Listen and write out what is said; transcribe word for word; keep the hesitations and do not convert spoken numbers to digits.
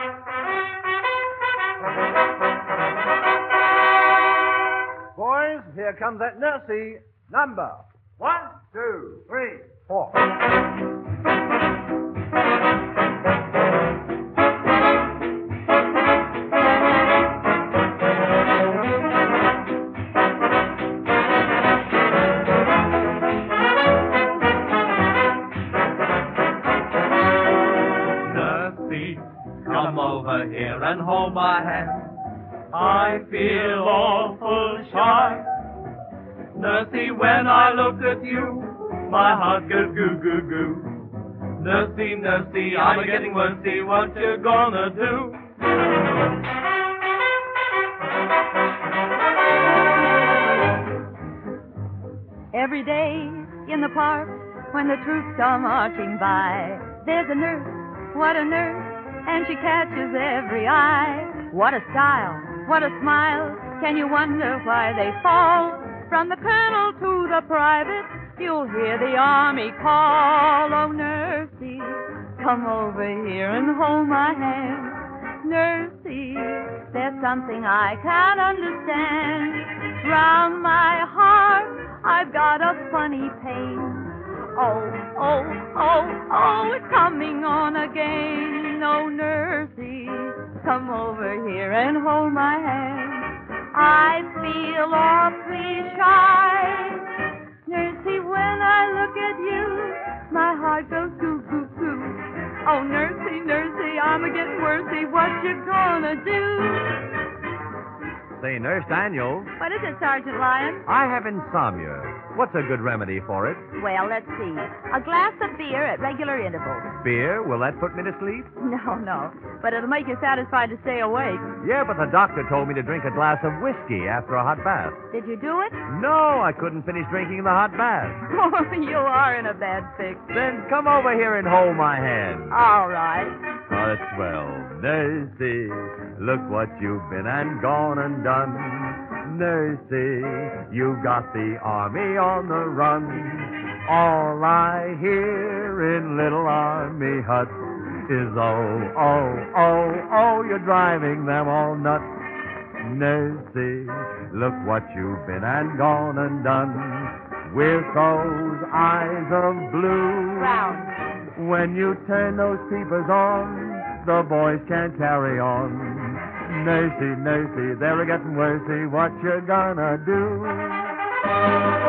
Boys, here comes that nursie. Number one, two, three, four. Nursie, come over here and hold my hand. I feel awful shy. Nursie, when I look at you, my heart goes goo goo goo. Nursie, nursie, I'm getting worsey. What you gonna do? Every day in the park, when the troops are marching by, there's a nurse, what a nurse, and she catches every eye. What a style, what a smile, can you wonder why they fall? From the colonel to the private, you'll hear the army call. Oh, nursie, come over here and hold my hand. Nursie, there's something I can't understand. Round my heart, I've got a funny pain. Oh, oh, oh, oh, it's coming on again. Oh, nursie, come over here and hold my hand. I feel awfully shy. Nursie, when I look at you, my heart goes goo, goo, goo. Oh, nursie, nursie, I'm a-getting worsey. What you gonna do? Say, Nurse Daniels, What is it, Sergeant Lyon? I have insomnia. What's a good remedy for it? Well, let's see. A glass of beer at regular intervals. Beer? Will that put me to sleep? No, no. But it'll make you satisfied to stay awake. Yeah, but the doctor told me to drink a glass of whiskey after a hot bath. Did you do it? No, I couldn't finish drinking the hot bath. Oh, you are in a bad fix. Then come over here and hold my hand. All right. Oh, that's swell. Nursie, look what you've been and gone and done. Nursie, you got the army on the run. All I hear in little army huts is oh, oh, oh, oh, you're driving them all nuts. Nursie, look what you've been and gone and done with those eyes of blue. Brown. When you turn those peepers on, the boys can't carry on. Nursie, nursie, they're a-getting worsey. What you gonna do?